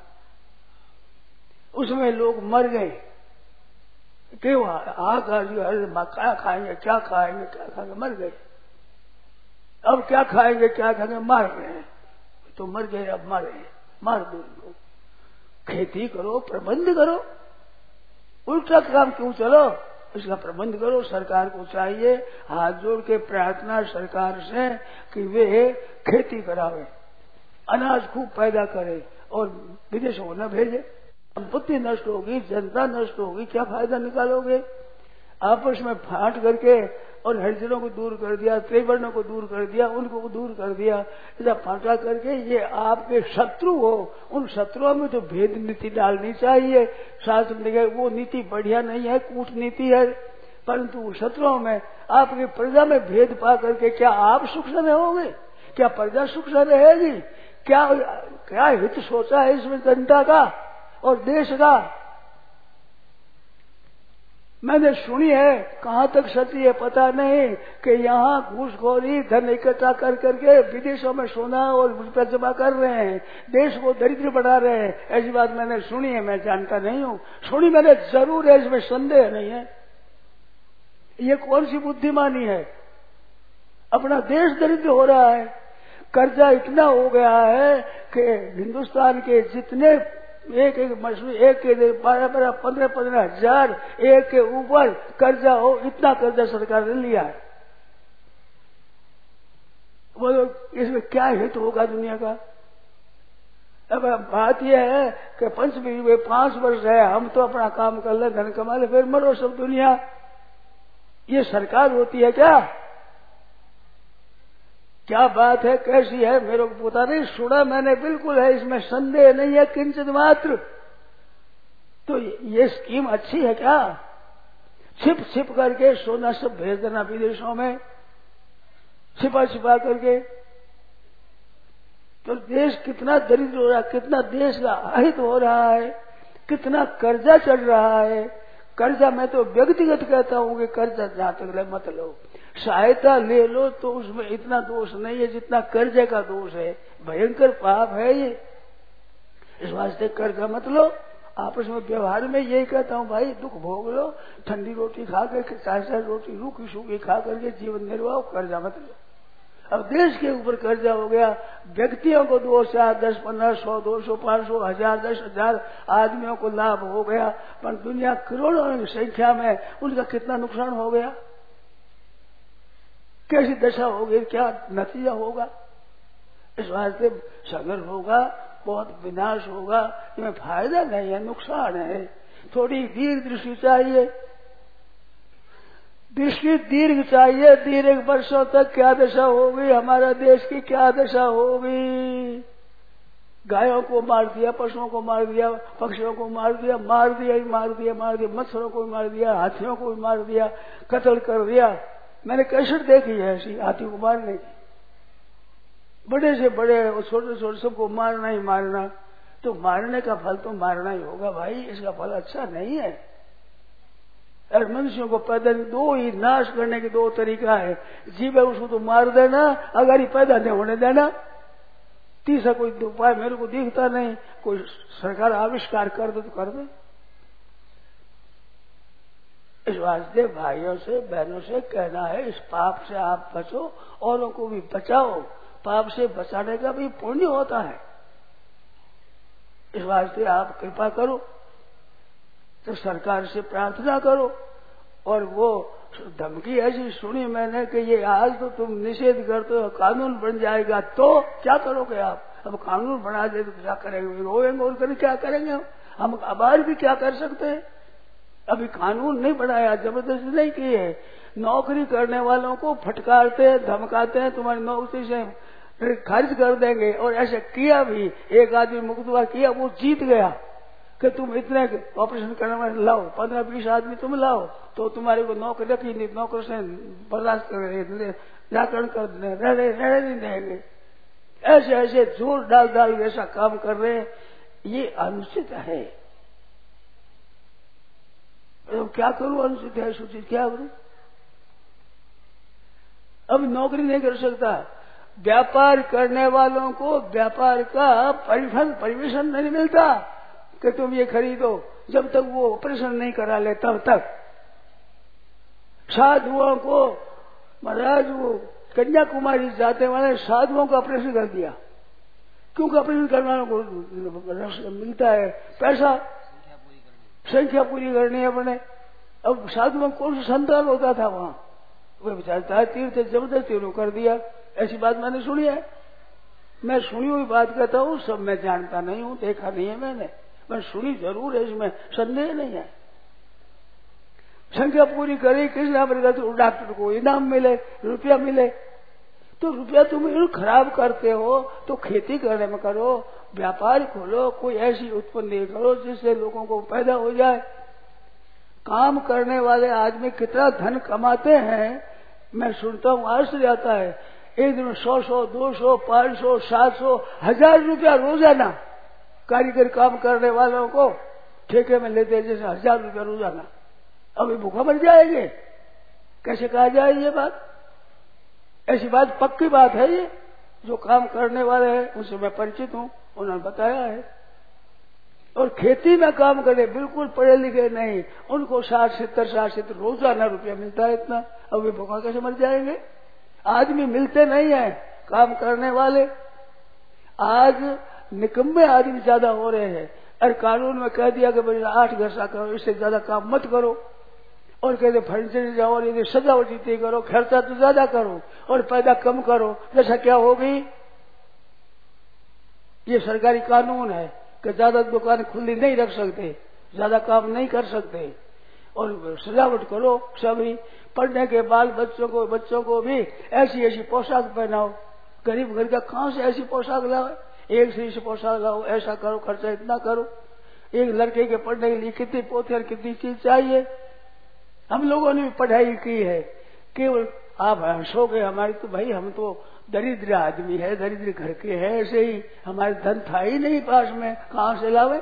उसमें लोग मर गए। क्यों? क्या खाएंगे क्या खाएंगे क्या खाएंगे, मर गए। अब क्या खाएंगे क्या खाएंगे, मार रहे हैं। तो मर गए, अब मार दो इनको। खेती करो, प्रबंध करो, उल्टा काम क्यों चलो, इसका प्रबंध करो। सरकार को चाहिए हाथ जोड़ के प्रार्थना सरकार से कि वे खेती करावे, अनाज खूब पैदा करे और विदेशों को न भेजे। संपत्ति नष्ट होगी, जनता नष्ट होगी, क्या फायदा निकालोगे? आपस में फाट करके और हरिजनों को दूर कर दिया, त्रिवर्णों को दूर कर दिया, उनको दूर कर दिया, ऐसा फाटा करके ये आपके शत्रु हो। उन शत्रुओं में तो भेद नीति डालनी चाहिए। शास्त्र में वो नीति बढ़िया नहीं है, कूटनीति है, परंतु शत्रुओं में आपकी प्रजा में भेद पा करके क्या आप सुख से रहोगे? क्या प्रजा सुख से रहेगी? क्या हित सोचा है इसमें जनता का और देश का? मैंने सुनी है, कहाँ तक सत्य है पता नहीं, कि यहाँ घूसखोरी धन इकट्ठा कर करके विदेशों में सोना और रुपया जमा कर रहे हैं, देश को दरिद्र बढ़ा रहे हैं। ऐसी बात मैंने सुनी है, मैं जानता नहीं हूँ, सुनी मैंने जरूर है, इसमें संदेह नहीं है। ये कौन सी बुद्धिमानी है? अपना देश दरिद्र हो रहा है, कर्जा इतना हो गया है कि हिंदुस्तान के जितने एक मछली, एक के 12-15 हजार एक के ऊपर कर्जा हो, इतना कर्जा सरकार ने लिया है। वो इसमें क्या हित होगा दुनिया का? अब बात यह है कि पंचमी में 5 वर्ष है, हम तो अपना काम कर ले, धन कमा ले, फिर मरो सब दुनिया। ये सरकार होती है क्या? क्या बात है, कैसी है, मेरे को पता नहीं, सुना मैंने बिल्कुल है, इसमें संदेह नहीं है किंचित मात्र। तो ये स्कीम अच्छी है क्या? छिप छिप करके सोना सब भेज देना विदेशों में, छिपा छिपा करके। तो देश कितना दरिद्र हो रहा है, कितना देश का अहित हो रहा है, कितना कर्जा चढ़ रहा है। कर्जा मैं तो व्यक्तिगत कहता हूँ कि कर्जा जहां तक ले मत लो, सहायता ले लो तो उसमें इतना दोष नहीं है जितना कर्जे का दोष है। भयंकर पाप है ये, इस वास्ते कर्जा मत लो। आपस में व्यवहार में यही कहता हूँ, भाई दुख भोग लो, ठंडी रोटी खा करके, चाय रोटी रूखी सूखी खा करके जीवन निर्वाह, कर्जा मत लो। अब देश के ऊपर कर्जा हो गया, व्यक्तियों को 2, 4, 10, 15, 100, 200, 500, 1000, 10,000 आदमियों को लाभ हो गया, पर दुनिया करोड़ों की संख्या में उनका कितना नुकसान हो गया, कैसी दशा होगी, क्या नतीजा होगा? इस वास्ते संघर्ष होगा, बहुत विनाश होगा, इसमें फायदा नहीं है, नुकसान है। थोड़ी दीर्घ दृष्टि चाहिए, दृष्टि दीर्घ चाहिए। दीर्घ वर्षों तक क्या दशा होगी, हमारा देश की क्या दशा होगी? गायों को मार दिया, पशुओं को मार दिया, पक्षियों को मार दिया, मार दिया, मच्छरों को भी मार दिया, हाथियों को भी मार दिया, कत्ल कर दिया। मैंने कैसेट देखी है ऐसी हाथी को मारने की, बड़े से बड़े और छोटे छोटे सबको मारना ही मारना। तो मारने का फल तो मारना ही होगा भाई, इसका फल अच्छा नहीं है। और मनुष्यों को पैदा दो ही नाश करने के 2 तरीका है, जीव है उसको तो मार देना, अगर ही पैदा नहीं होने देना। तीसरा कोई उपाय मेरे को दिखता नहीं, कोई सरकार आविष्कार कर दे तो कर दे। इस वास्ते भाइयों से बहनों से कहना है, इस पाप से आप बचो, औरों को भी बचाओ। पाप से बचाने का भी पुण्य होता है। इस वास्ते आप कृपा करो, तो सरकार से प्रार्थना करो। और वो धमकी ऐसी सुनी मैंने कि ये आज तो तुम निषेध करते हो, कानून बन जाएगा, तो क्या करोगे आप? अब कानून बना दे तो क्या करेंगे? रोएंगे और करें, क्या करेंगे हम अबार भी क्या कर सकते हैं? अभी कानून नहीं बनाया, जबरदस्ती नहीं की है। नौकरी करने वालों को फटकारते हैं, धमकाते हैं, तुम्हारी नौकरी से खारिज कर देंगे। और ऐसे किया भी, एक आदमी मुकदमा किया, वो जीत गया कि तुम इतने ऑपरेशन करने वाले लाओ, 15-20 आदमी तुम लाओ, तो तुम्हारे को नौकरी रखी नहीं, नौकर से बर्दाश्त कर निराकरण कर रहने नहीं देंगे। ऐसे ऐसे जोर डाल ऐसा काम कर रहे हैं, ये अनुचित है। तो क्या करूं, अनुचित है, सूचित क्या करूं? अब नौकरी नहीं कर सकता। व्यापार करने वालों को व्यापार का परमिशन नहीं मिलता कि तुम ये खरीदो, जब तक वो ऑपरेशन नहीं करा ले तब तक। साधुओं को महाराज वो कन्याकुमारी जाते वाले साधुओं का ऑपरेशन कर दिया, क्योंकि ऑपरेशन करने वालों को मिलता है पैसा, संख्या पूरी करनी है अपने। अब साधुओं में कौन सा संतान होता था वहां, वे बेचारा तीर्थ जबरदस्ती उन्होंने कर दिया। ऐसी बात मैंने सुनी है, मैं सुनी हुई बात कहता हूँ, सब मैं जानता नहीं हूँ, देखा नहीं है मैंने, मैं सुनी जरूर है, इसमें संदेह नहीं है। संख्या पूरी करी, किस नाम पर तो डॉक्टर को इनाम मिले, रुपया मिले। तो रुपया तुम खराब करते हो तो खेती करने में करो, व्यापार खोलो, कोई ऐसी उत्पत्ति करो जिससे लोगों को फायदा हो जाए। काम करने वाले आदमी कितना धन कमाते हैं, मैं सुनता हूँ, आश्चर्य आता है। एक दिन 100, 200, 500, 700, 1000 रुपया रोजाना कारीगर काम करने वालों को ठेके में लेते हैं, जैसे 1000 रुपया रोजाना। अभी भूखा मर जाएंगे, कैसे कहा जाए ये बात? ऐसी बात पक्की बात है ये, जो काम करने वाले हैं उनसे मैं परिचित हूँ, उन्होंने बताया है। और खेती में काम करे, बिल्कुल पढ़े लिखे नहीं, उनको 60-70 रोजाना रुपया मिलता है इतना। अब वे भूखा कैसे मर जाएंगे? आदमी मिलते नहीं है काम करने वाले। आज निकम्मे आदमी ज्यादा हो रहे हैं, और कानून में कह दिया कि भाई 8 घंटा करो, इससे ज्यादा काम मत करो। और कहते फर्नीचर जाओ, और यदि सजावट इतनी करो, खर्चा तो ज्यादा करो और पैदा कम करो। जैसा क्या हो गई, ये सरकारी कानून है कि ज्यादा दुकान खुली नहीं रख सकते, ज्यादा काम नहीं कर सकते, और सजावट करो। सभी पढ़ने के बाल बच्चों को भी ऐसी पोशाक पहनाओ। गरीब घर का कहां से ऐसी पोशाक लाओ, एक से पोशाक लाओ, ऐसा करो, खर्चा इतना करो। एक लड़के के पढ़ने के लिए कितनी पोथी और कितनी चीज चाहिए। हम लोगों ने भी पढ़ाई की है, केवल आप हंसोगे हमारी, तो भाई हम तो दरिद्र आदमी है, दरिद्र घर के हैं, ऐसे ही हमारे धन था ही नहीं पास में, कहां से लावे।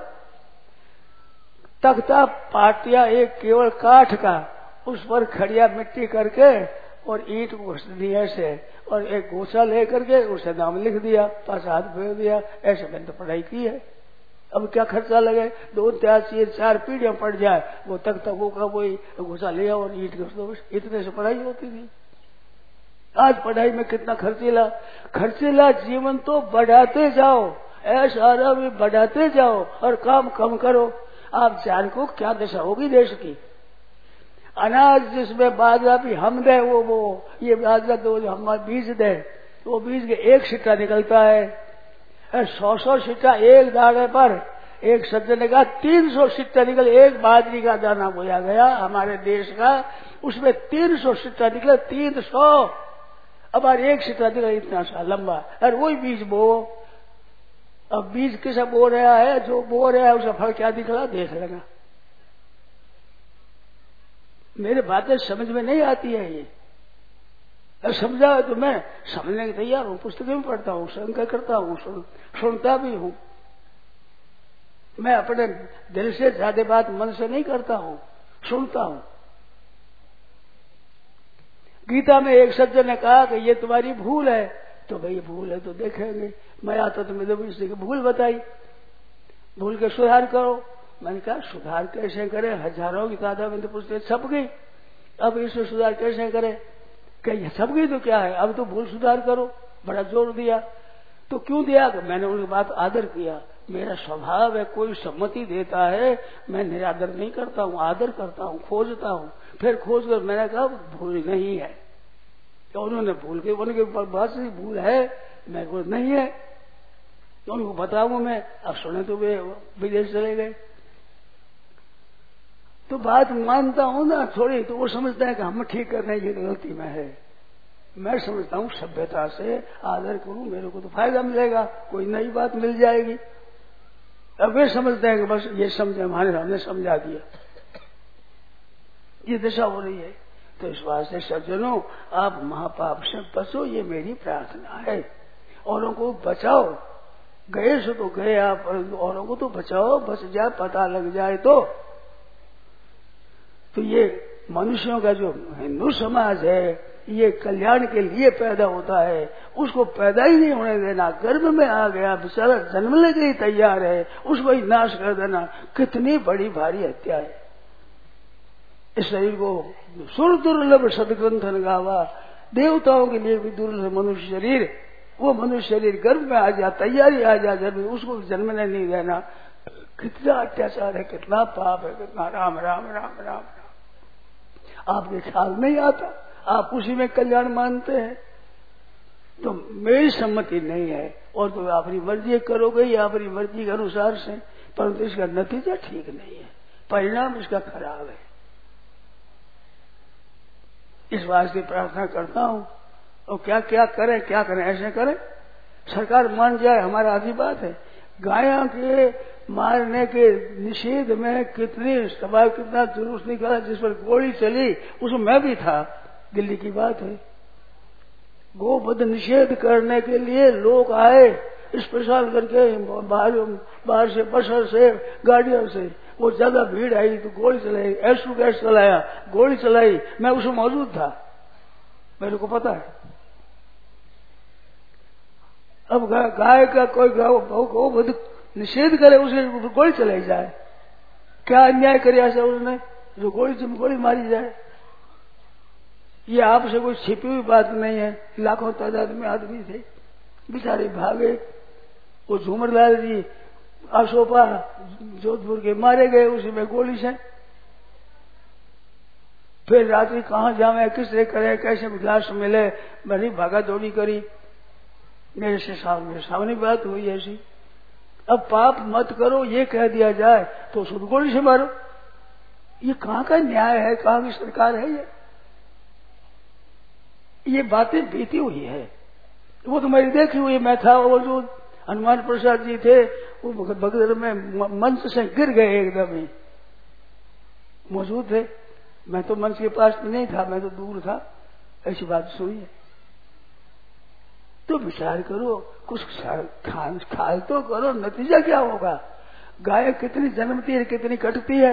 तख्ता पाटिया एक केवल काठ का, उस पर खड़िया मिट्टी करके और ईंट घुस दिया से, और एक गोसा लेकर के उसे नाम लिख दिया, पास हाथ फेर दिया। ऐसे मैंने तो पढ़ाई की है। अब क्या खर्चा लगे, 2-4 पीढ़ियां पड़ जाए, वो तख्ता वो का वही गोसा लिया और ईंट घुस दो, इतने से पढ़ाई होती थी। आज पढ़ाई में कितना खर्चीला जीवन तो बढ़ाते जाओ, ऐसा भी बढ़ाते जाओ और काम कम करो। आप जान को क्या दशा होगी देश की। अनाज जिसमें बाजरा भी हम दे, वो ये बाजरा दो हम बीज दे, तो वो बीज के 1 सिक्का निकलता है। 100 सिक्का एक दाने पर, एक सज्जन ने कहा 300 सिक्का निकल, एक बाजरी का दाना बोया गया हमारे देश का, उसमें 300 सिक्का निकला, 300। अब और 1 सिक्का निकला इतना सा लंबा, और वही बीज बो। अब बीज किसे बो रहा है, जो बो रहा है उसका फल क्या निकला देख लेना। मेरे बातें समझ में नहीं आती है ये, अब समझा तो मैं समझने के तैयार हूँ, पुस्तकें में पढ़ता हूँ, शंका करता हूँ, सुनता भी हूँ। मैं अपने दिल से ज्यादा बात मन से नहीं करता हूँ, सुनता हूँ। गीता में एक सज्जन ने कहा कि ये तुम्हारी भूल है, तो भाई भूल है तो देखेंगे। मैं आता तो मैंने इससे भूल बताई, भूल के सुधार करो। मैंने कहा सुधार कैसे करें, हजारों की तादाद में तो पुस्तकें छप गई, अब इसमें सुधार कैसे करें? कहीं छप गई तो क्या है, अब तो भूल सुधार करो, बड़ा जोर दिया। तो क्यों दिया? मैंने उनकी बात आदर किया। मेरा स्वभाव है, कोई सम्मति देता है मैं निरादर नहीं करता हूँ, आदर करता हूँ, खोजता हूँ। फिर खोज कर मैंने कहा भूल नहीं है, तो उन्होंने भूल के उनके बात से भूल है, मेरे को नहीं है, तो उनको बताऊंगा मैं। अब सुने तो वे विदेश चले गए, तो बात मानता हूं ना थोड़ी, तो वो समझता है कि हम ठीक करने की गलती में है। मैं समझता हूँ सभ्यता से आदर करूं, मेरे को तो फायदा मिलेगा, कोई नई बात मिल जाएगी। अब वे समझते हैं कि बस ये समझे, हमने समझा दिया, ये दशा हो रही है। तो इस वास्ते सज्जनों, आप महापाप से बचो, ये मेरी प्रार्थना है। औरों को बचाओ, गए सो तो गए आप, औरों को तो बचाओ, बच जाए, पता लग जाए तो ये मनुष्यों का जो हिंदू समाज है, ये कल्याण के लिए पैदा होता है, उसको पैदा ही नहीं होने देना। गर्भ में आ गया, बेचारा जन्मने के लिए तैयार है, उसको ही नाश कर देना, कितनी बड़ी भारी हत्या है। इस शरीर को सुर दुर्लभ सदग्रंथन गावा, देवताओं के लिए भी दुर्लभ मनुष्य शरीर, वो मनुष्य शरीर गर्भ में आ जा, तैयारी आ जा जब उसको जन्मने नहीं देना। कितना अत्याचार है, कितना पाप है, कितना राम राम राम राम राम। आपके ख्याल नहीं आता, आप उसी में कल्याण मानते हैं। तो मेरी सम्मति नहीं है, और तो अपनी मर्जी करोगे या अपनी मर्जी के अनुसार से, परंतु इसका नतीजा ठीक नहीं है, परिणाम इसका खराब है। इस वास्ते प्रार्थना करता हूं, और क्या क्या करें, क्या करें, ऐसे करें सरकार मान जाए, हमारा आधी बात है। गायों के मारने के निषेध में कितनी सभा, कितना जुलूस निकाला, जिस पर गोली चली उसमें मैं भी था, दिल्ली की बात है। गोवध निषेध करने के लिए लोग आए स्पेशल करके, बाहर से, बसों से, गाड़ियों से, वो ज्यादा भीड़ आई तो गोली चलाई, एसू गैस चलाया, गोली चलाई, मैं उसमें मौजूद था, मेरे को पता है। अब गाय का कोई गोवध निषेध करे, उसे गोली चलाई जाए, क्या अन्याय करे ऐसा उसने, जो गोली मारी जाए। ये आपसे कोई छिपी हुई बात नहीं है। लाखों तादाद में आदमी थे, बेचारे भागे। वो झूमरलाल जी आशोपा जोधपुर के मारे गए उसी में गोली से। फिर रात्रि कहाँ जावे, किससे करे, कैसे लाश मिले, बड़ी भागा दौड़ी करी, मेरे से सामने बात हुई ऐसी। अब पाप मत करो ये कह दिया जाए तो उसको गोली से मारो, ये कहाँ का न्याय है, कहाँ की सरकार है। ये बातें बीती हुई है, वो तो मेरी देखी हुई। मैं था, वो जो हनुमान प्रसाद जी थे, वो बगल में मंच से गिर गए, एकदम ही मौजूद थे। मैं तो मंच के पास नहीं था, मैं तो दूर था। ऐसी बात सुनी है तो विचार करो, कुछ ख्याल तो करो, नतीजा क्या होगा। गाय कितनी जन्मती है, कितनी कटती है।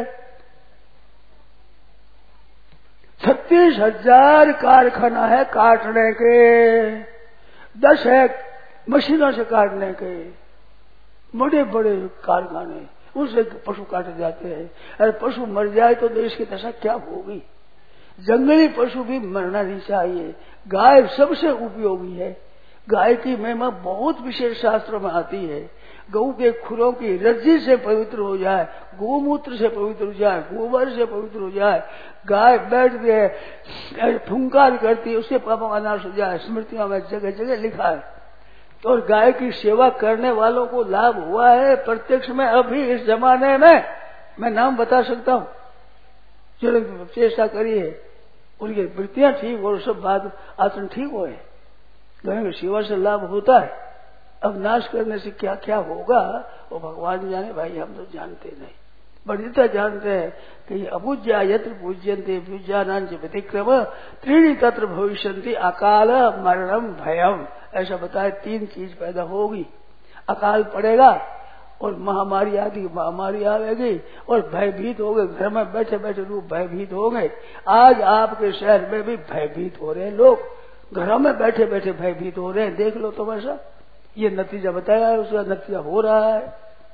36,000 कारखाना है काटने के, 10 है मशीनों से काटने के, बड़े बड़े कारखाने, उनसे पशु काटे जाते हैं। अरे पशु मर जाए तो देश की दशा क्या होगी। जंगली पशु भी मरना नहीं चाहिए। गाय सबसे उपयोगी है। गाय की महिमा बहुत विशेष शास्त्रों में आती है। गऊ के खुरों की रज्जी से पवित्र हो जाए, गोमूत्र से पवित्र हो जाए, गोबर से पवित्र हो जाए। गाय बैठती है, फुंकार करती है, उससे पापों का नाश हो जाए। स्मृतियों में जगह जगह लिखा है। और गाय की सेवा करने वालों को लाभ हुआ है प्रत्यक्ष में। अभी इस जमाने में मैं नाम बता सकता हूँ, जो चेष्टा करी है, उनकी वृत्तियां ठीक और सब बात आचरण ठीक हुए। गाय की सेवा से लाभ होता है। अब नाश करने से क्या क्या होगा वो भगवान जाने, भाई हम तो जानते नहीं। पंडिता जानते हैं कि अपूज्या यत्र पूज्यन्ते पूज्यानां च व्यतिक्रम त्रीणि तत्र भविष्यन्ति अकाल मरणम भयम। ऐसा बताया 3 चीज पैदा होगी। अकाल पड़ेगा और महामारी आदि महामारी आएगी और भयभीत हो गए। घर में बैठे बैठे लोग भयभीत हो गए। आज आपके शहर में भी भयभीत हो रहे हैं लोग, घरों में बैठे बैठे भयभीत हो रहे हैं। देख लो तो ऐसा, ये नतीजा बताया है, उसका नतीजा हो रहा है।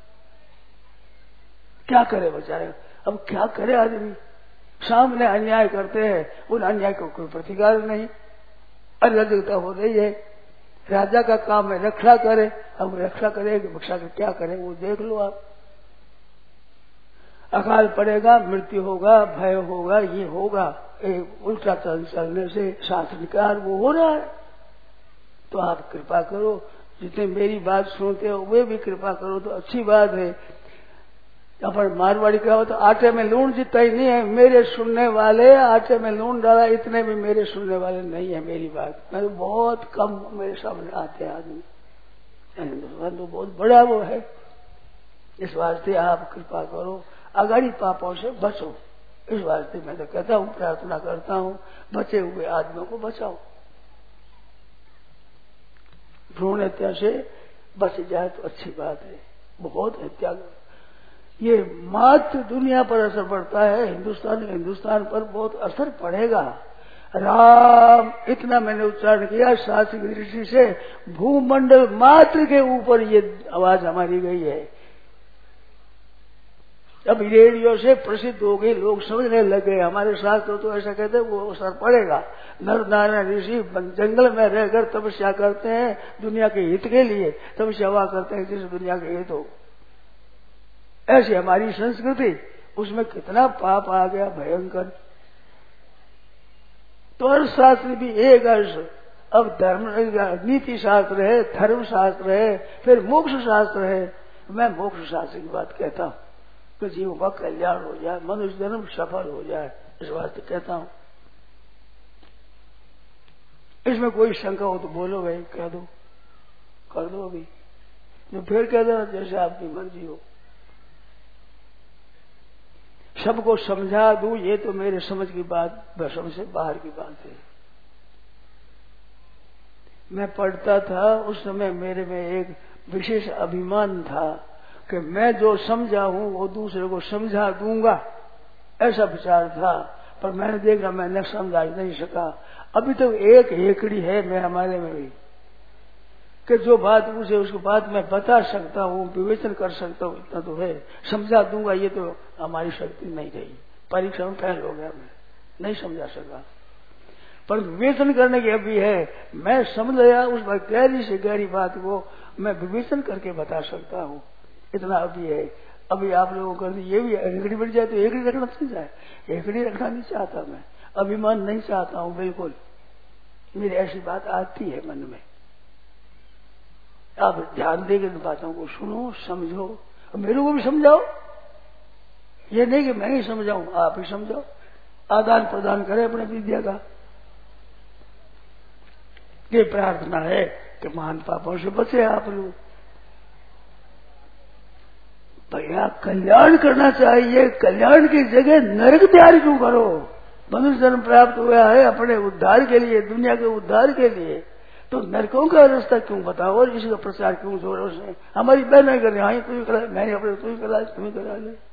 क्या करे बेचारे, अब क्या करे आदमी। सामने अन्याय करते हैं, उन अन्याय को कोई प्रतिकार नहीं, अराजकता हो रही है। राजा का काम है रक्षा करे, अब रक्षा करे कि भिक्षा का क्या करे वो देख लो आप। अकाल पड़ेगा, मृत्यु होगा, भय होगा, ये होगा। उल्टा चलने से शास्त्रकार वो हो रहा है। तो आप कृपा करो, जितने मेरी बात सुनते हो वे भी कृपा करो तो अच्छी बात है। अपन मारवाड़ी का हो तो आटे में लूण जितना ही नहीं है। मेरे सुनने वाले आटे में लूण डाला इतने भी मेरे सुनने वाले नहीं है मेरी बात। मैं तो बहुत कम मेरे सामने आते हैं आदमी। हिंदुस्तान तो बहुत बड़ा वो है। इस वास्ते आप कृपा करो, अगाड़ी पापों से बचो। इस वास्ते मैं तो कहता हूँ, प्रार्थना करता हूँ, बचे हुए आदमियों को बचाओ। भ्रूण हत्या से बच जाए तो अच्छी बात है। बहुत हत्या, ये मात्र दुनिया पर असर पड़ता है, हिंदुस्तान पर बहुत असर पड़ेगा। राम इतना मैंने उच्चारण किया शास्त्रीय दृष्टि से भूमंडल मात्र के ऊपर ये आवाज हमारी गई है। अब रेडियो से प्रसिद्ध हो गई, लोग समझने लगे। हमारे शास्त्र तो ऐसा कहते हैं वो असर पड़ेगा। नर नारायण ऋषि जंगल में रहकर तपस्या करते हैं दुनिया के हित के लिए, तपस्या हुआ करते हैं जिस दुनिया के हित हो। ऐसी हमारी संस्कृति, उसमें कितना पाप आ गया भयंकर। तो अर्थशास्त्र भी एक अर्थ, अब धर्म नीति शास्त्र है, धर्म शास्त्र है, फिर मोक्ष शास्त्र है। मैं मोक्ष शास्त्र की बात कहता हूँ कि जीव का कल्याण हो जाए, मनुष्य जन्म सफल हो जाए, इस वास्ते कहता हूँ। इसमें कोई शंका हो तो बोलो भाई, कह दो, कर दो अभी, जो फिर कह दो जैसे आपकी मर्जी हो। सबको समझा दूं ये तो मेरे समझ की बात, समझ से बाहर की बात है। मैं पढ़ता था उस समय मेरे में एक विशेष अभिमान था कि मैं जो समझा हूं वो दूसरे को समझा दूंगा, ऐसा विचार था। पर मैंने देखा मैं समझा नहीं सका। अभी तो एक हेकड़ी है मैं हमारे में भी कि जो बात मुझे उसकी बात मैं बता सकता हूँ, विवेचन कर सकता हूँ, इतना तो है। समझा दूंगा ये तो हमारी शक्ति नहीं रही। परीक्षा में फेल हो गया, मैं नहीं समझा सका। पर विवेचन करने की अभी है। मैं समझ गया उस गहरी से गहरी बात को मैं विवेचन करके बता सकता हूँ, इतना अभी है। अभी आप लोगों को ये भी हेकड़ी बढ़ जाए तो हेकड़ी रखना नहीं चाहे, हेकड़ी रखना नहीं चाहता मैं, अभिमान नहीं चाहता हूँ बिल्कुल। मेरी ऐसी बात आती है मन में। आप ध्यान देकर इन बातों को सुनो, समझो, मेरे को भी समझाओ। ये नहीं कि मैं ही समझाऊं, आप ही समझाओ। आदान प्रदान करें अपने विद्या का। ये प्रार्थना है कि महान पापों से बचे आप लोग। भैया कल्याण करना चाहिए, कल्याण की जगह नरक तैयार क्यों करो? मनुष्य जन्म प्राप्त हुआ है अपने उद्धार के लिए, दुनिया के उद्धार के लिए, तो नरकों का रास्ता क्यों बताओ और इसका प्रचार क्यों जोड़ो? उसने हमारी बहन नहीं कर रही, हाँ तू ही करा, मैंने अपने तू ही करा, तुम ही करा ले।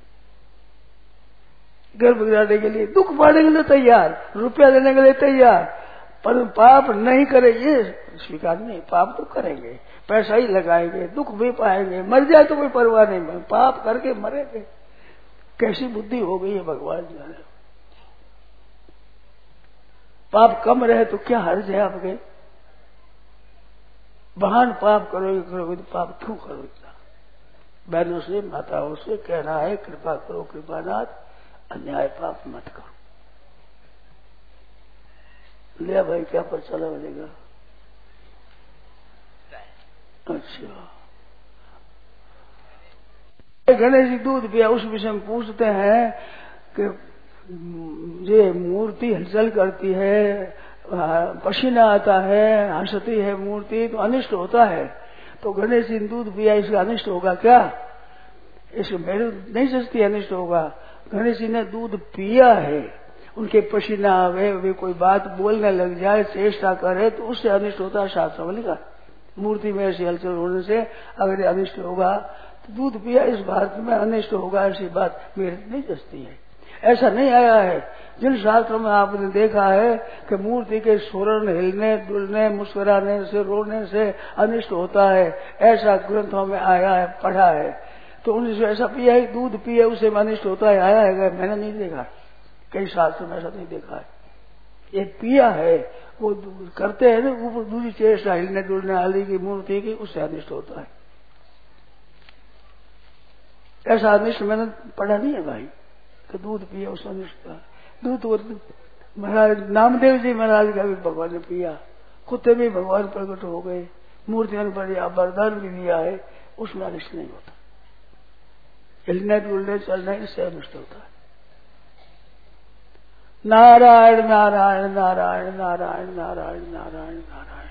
गर्भ गिराने के लिए, दुख पाने के लिए तैयार, रुपया देने के लिए तैयार, पर पाप नहीं करे ये स्वीकार नहीं। पाप तो करेंगे, पैसा ही लगाएंगे, दुख भी पाएंगे, मर जाए तो कोई परवाह नहीं, पाप करके मरेंगे। कैसी बुद्धि हो गई है भगवान जाने। पाप कम रहे तो क्या हर्ज है आपके? महान पाप करोगे तो पाप क्यों करो इतना? बहनों से माताओं से कहना है कृपा करो कृपानाथ, अन्याय पाप मत करो। लिया भाई क्या पर चला बनेगा? अच्छा, गणेश जी दूध पिया उस विषय में पूछते हैं कि ये मूर्ति हलचल करती है, पसीना आता है, हंसती है मूर्ति तो अनिष्ट होता है। तो गणेश जी दूध पिया इसका अनिष्ट होगा क्या? इसको मेरे नहीं सोचती अनिष्ट होगा। गणेश जी ने दूध पिया है, उनके पसीना आवे, वे कोई बात बोलने लग जाए, चेष्टा करे तो उससे अनिष्ट होता है। शास्त्र में लिखा मूर्ति में ऐसी हलचल होने से अगर अनिष्ट होगा तो दूध पिया इस भारत में अनिष्ट होगा, ऐसी बात मेरे नहीं जचती है। ऐसा नहीं आया है। जिन शास्त्रों में आपने देखा है कि मूर्ति के स्वरण हिलने डुलने मुस्कुराने से रोने से अनिष्ट होता है, ऐसा ग्रंथों में आया है, पढ़ा है। तो उनसे ऐसा पिया है, दूध पिए उसे अनिष्ट होता है, आया है? मैंने नहीं देखा, कई शास्त्रों में ऐसा नहीं देखा है। ये पिया है, वो करते हैं ना ऊपर दूसरी चेष्टा हिलने डुलने वाली की मूर्ति की, उससे अनिष्ट होता है। ऐसा अनिष्ट मैंने पढ़ा नहीं है भाई कि दूध पिया उससे अनिष्ट था। दूध महाराज नामदेव जी महाराज का भी भगवान ने पिया, कुत्ते भी भगवान प्रकट हो गए, मूर्तियों ने बड़ी वरदान भी दिया है, उसमें अनिष्ट नहीं होता। हिलने डुलने चलने इससे अनिष्ट होता है। नारायण नारायण नारायण नारायण नारायण नारायण नारायण।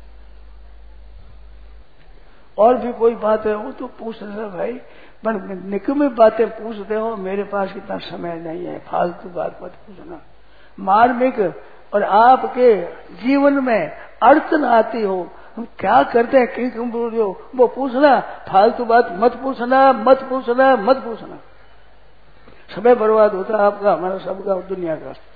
और भी कोई बात है वो तो पूछ रहे भाई, पर निकम्मी बातें पूछते हो, मेरे पास इतना समय नहीं है, फालतू बात मत पूछना। मार्मिक और आपके जीवन में अड़चन आती हो, हम क्या करते हैं कि तुम बोल रहे हो, वो पूछना, फालतू बात मत पूछना, मत पूछना, मत पूछना। समय बर्बाद होता है आपका, हमारा सबका, दुनिया का।